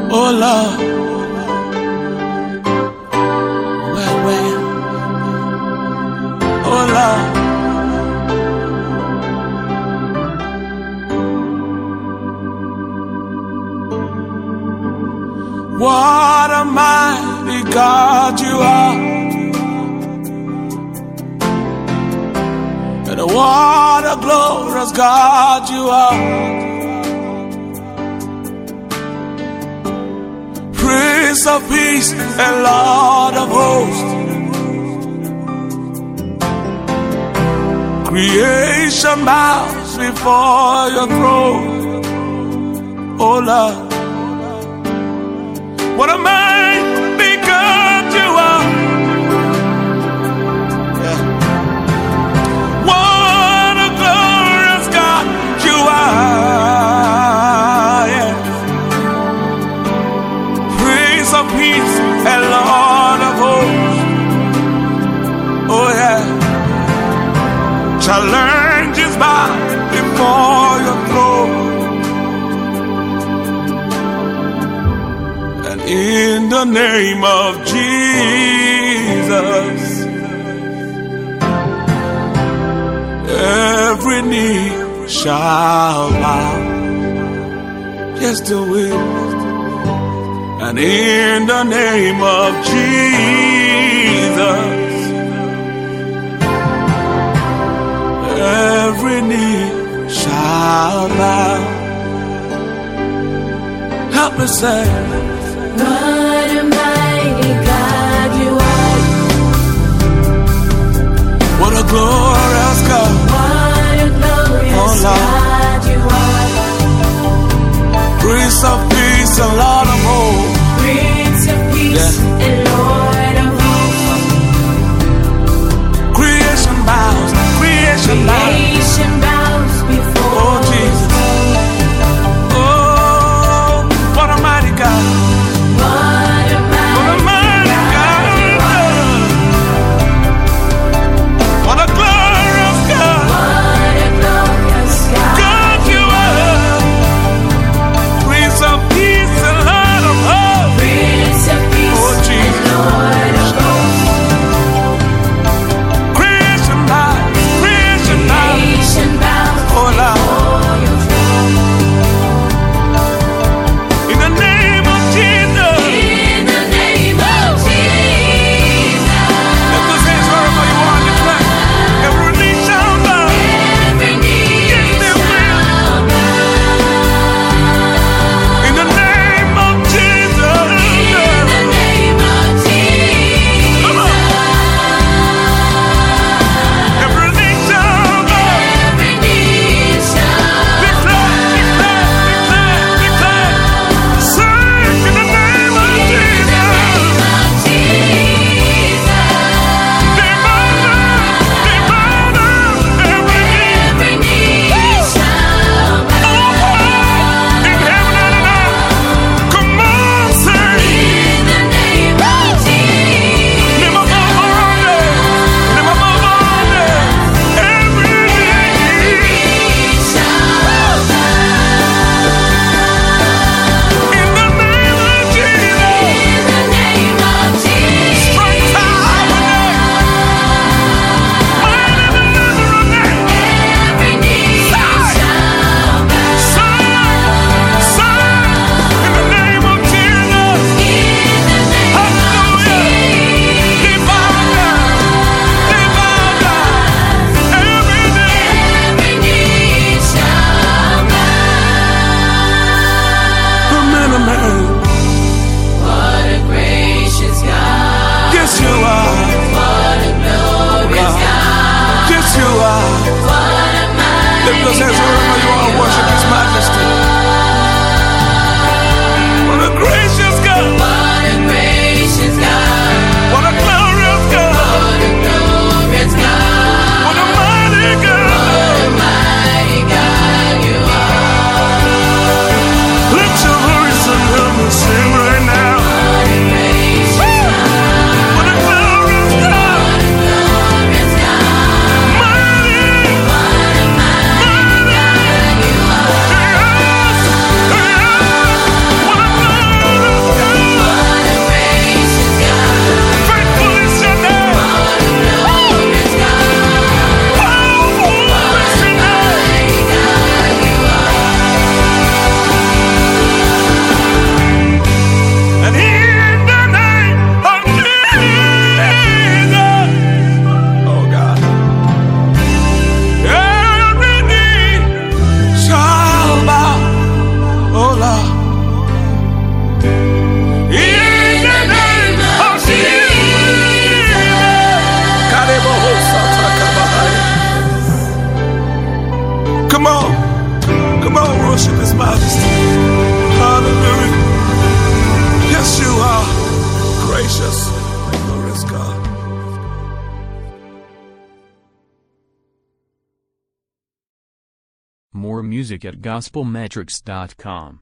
Oh Lord, where, oh Lord, what a mighty God you are, and what a glorious God you are. Prince of peace and Lord of hosts, creation bows before your throne. Oh Lord, what a mighty God you are. Yeah. What a glorious God you are. Yeah. Prince of peace and Lord of hosts. Oh yeah. Challenges bow before your throne. And in the name of Jesus, every knee shall bow. Yes, to it. And in the name of Jesus, every knee shall bow. Help me say, what a mighty God you are. what a glorious God. What a glorious God you are. Prince of peace and Lord of hosts. Prince of peace and Lord of hosts. Creation bows before oh Jesus. Oh, what a mighty God. What a mighty God you are. What a glorious God. What a glorious God Come on, worship His majesty. Hallelujah. Yes, you are gracious. Glorious God. More music at gospelmetrics.com.